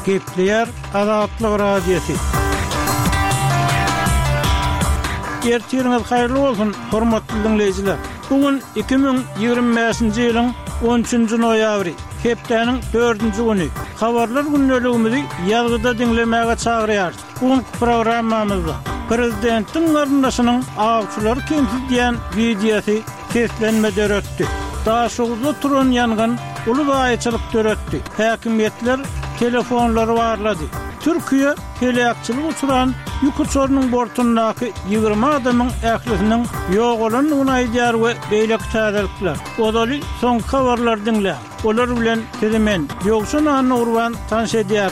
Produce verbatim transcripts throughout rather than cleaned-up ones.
Gepleyer Azatlyk Radiosu. Ertiriniz hayırlı olsun, hormatly dinleyijiler. Bugün iki bin ýygrimi beşinji ýylyň on üçünji noýabry, hepdeniň dördünji güni. Habarlar günneligimizi ýazgyda dinlemäge çagyrýar. Bugün programmamyzda Prezidentiň garyndaşynyň agçylar kemsiz diýen videosy keslenme döretdi. Daşugda turan ýangan uly gaýçylyk döretdi. Häkimetler telefonlary barlady. Türkiýe helakçylyk uçuran ýük uçurynyň bortundaky ýygrimi adamyň ählisiniň ýok bolan unaýdýar we beýle täzelikler. Odaly soň habarlar dinle. Olar bilen tezemen ýoksun anyny urban tanş edýär.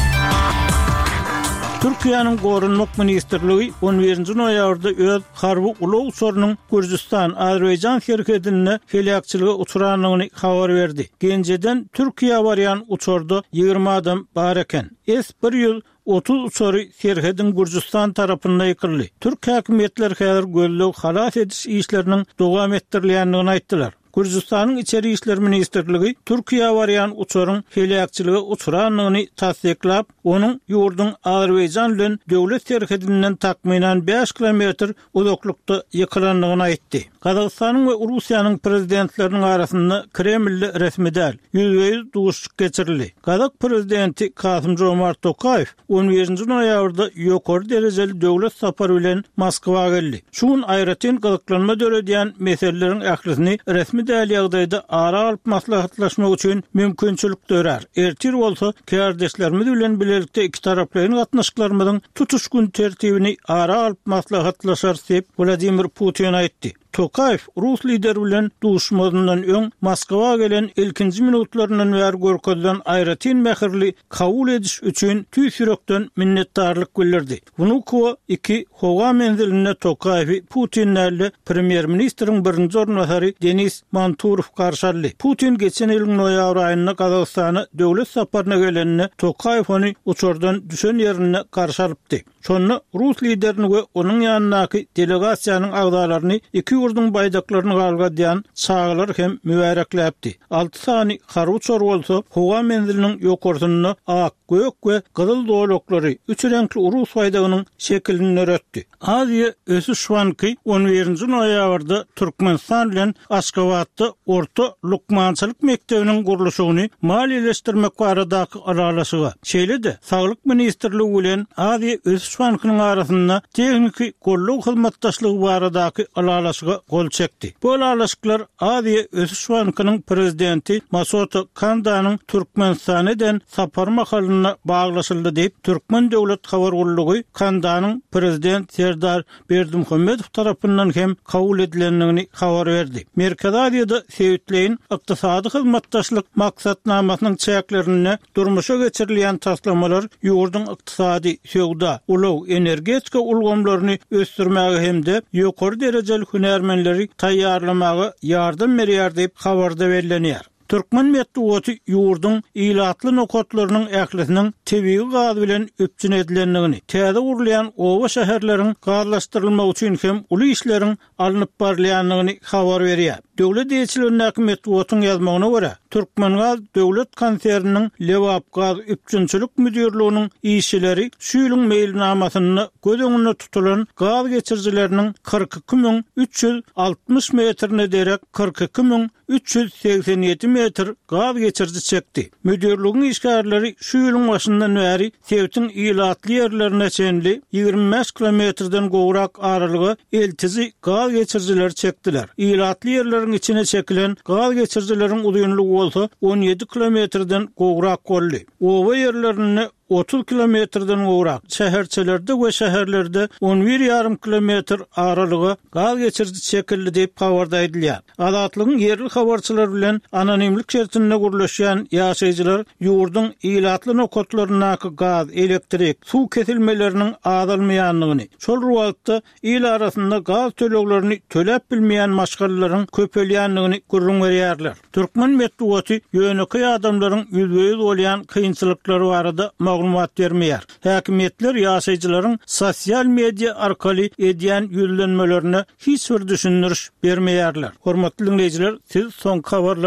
Türkiýanyň Gorunmak Ministrligi on birinji noýabrda öz harby ulug uçurynyň Gürjistan, Azerbaýjan şerhedine helakçylyga uçuranyny habar berdi. Genceden Türkiýe barýan uçurda ýygrimi adam bar eken. S bir ýüz otuz uçury şerhedin Gürjistan tarapynda ýykyldy. Türk häkimetleri häzir gözleg halas ediş işleriniň dowam etdirilýändigini aýtdylar. Gürjistanyň içeri işler ministrligi Türkiýe barýan uçuryň helakçylyga uçuranyny tasdiklap, onuň ýurdun Azerbaýjan bilen döwlet şerhedinden takminan beş kilometr uzaklykda ýykylandygyny aýtdy. Kazakstanyň we Russiýanyň prezidentleriniň arasynda Kremlli resmidäl ýüz duşuk geçirildi. Kazak prezidenti Kasym-Jomart Tokayew on birinji noýabrda ýokary derejeli döwlet sapary bilen Moskwaga geldi. Şuň aýratyn gazaklanma döredýän meselelerin ählisini resmi däl ýagdaýda ara alyp maslahatlaşmak üçin mümkinçilik dörer. Ertir bolsa kardeşlerimiz bilen bilelikde iki taraplaryň gatnaşyklarymyzyň tutuşgun tertibini ara alyp maslahatlaşar diýip Vladimir Putin aýtdy. Tokayew Rus lideri bilen duşmazyndan öň Moskwaga gelen ilkinji minutlarynyň ýar görkezden aýratyn mähirli kabul ediş üçin tüýsürekden minnetdarlyk bildirdi. Bunu ko iki howa menziline Tokayew Putin näle premier ministriň birinji ornwasary Denis Manturow garşaldy. Putin geçen ýylyň noýabr aýynda Kazakstana döwlet saparyna gelenini Tokayew ony uçurdan düşen ýerine garşalypdy. Şonu Rus liderini we onuň ýanynaky delegasiýanyň agdalaryny iki ýurdun baýdaklaryny galgadýan çağlar hem mübarekläpdi. Alty sany haruçor bolsa, howa menziliniň ýokarsyny ak, gök we gyzyl dolaklary üç renkli urus baýdagynyň şekilini öretdi. Aziýa Ösüşwanky on birinji noýabrda Türkmenistan bilen Aşgabatda orta lukmançylyk mektebiniň gurulşyny maliýeleşdirmek baradaky aralaşyga şeýle-de Saglyk ministrligi bilen Aziýa Ösüşwankynyň arasynda teknik golluk hyzmatdaşlygy baradaky aralaşyga gol çekdi. Bu aralaşyklar Aziýa Ösüşwankynyň prezidenti Masot Kandanyň Türkmenistanyň sapar mahalyna baglaşyldy diýip Türkmen döwlet habar gurulugy Kandanyň prezident Serdar Berdimuhammedow tarapyndan hem kabul edilendigini habar berdi. Merkez Aziýada sewitleýin ykdysady hyzmatdaşlyk maksatnamasynyň çäklerini durmuşa geçirilýän taslamalar ýurdun ykdysady, sowda, ulug, energetika ulgamlaryny ösdürmäge hemde ýokary derejeli hünärmenleri taýýarlamagy ýardam berýär diýip habarda berilýär. Türkmen medeniýeti ýurdun ilatly nokatlarynyň ählisiniň tebii gaz bilen öpçün edilendigini, täze gurulýan owa şäherleriň gazlaşdyrylmagy üçin hem uly işleriň alınıp barylýandygyny habar berýär. Döwlet ýetkiçileriniň medeniýetiň ýazmagyna görä, Türkmengaz döwlet konserniniň Lewap gaz öpçünçilik müdirliginiň işçileri şu ýylyň meýilnamasyny göz öňünde tutulan gaz geçirjileriniň kırk iki bin üç ýüz altmış metrine derek kırk iki bin üç ýüz seksen ýedi metr gaz geçirji çekdi. Müdirligiň işgärleri şu ýylyň başyndan bäri sewitiň ilatly ýerlerine çenli ýygrimi beş kilometrden gowrak aralygy eltizi gaz geçirjiler çekdiler. Ilatly ýerleriň içine çekilen gaz geçirjileriň uzunlygy bolsa on ýedi kilometrden gowrak boldy. Owa ýerlerini otuz kilometrden gowrak, şäherçelerde we şäherlerde on bir ýarym kilometr aralygy gaz geçirji çekildi diýip habarda edilýär. Azatlygyň yerli habarçylar bilen anonimlik şertinde gurulýan ýaşaýjylar ýurdun ilatly nokatlaryna gaz, elektrik, suw kesilmeleriniň azalmaýandygyny, şol wagtda il arasynda gaz töleglerini töläp bilmeýän maşgallalaryň köpelýändigini gurrun berýärler. Türkmen medeniýeti ýöneky adamlaryň ýüzbeýiz bolýan kynçylyklary barada maglumat bermeýär. Häkimetler ýaşaýjylaryň sosial media arkaly edýän ýüzlenmelerini hiç bir düşündiriş bermeýärler. Hormatly dinleýijiler, siz soň habarlar